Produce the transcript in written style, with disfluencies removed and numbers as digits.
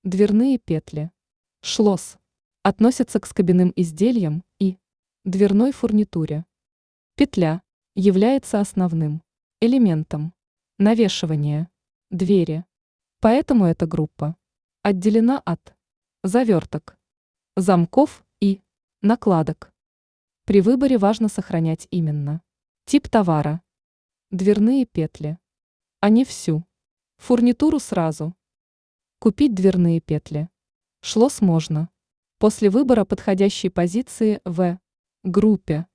Дверные петли. Шлосс. Относятся к скобяным изделиям и дверной фурнитуре. Петля является основным элементом навешивания двери. Поэтому эта группа отделена от заверток, замков и накладок. При выборе важно сохранять именно тип товара. Дверные петли, а не всю фурнитуру сразу. Купить дверные петли. Шлосс можно после выбора подходящей позиции в группе.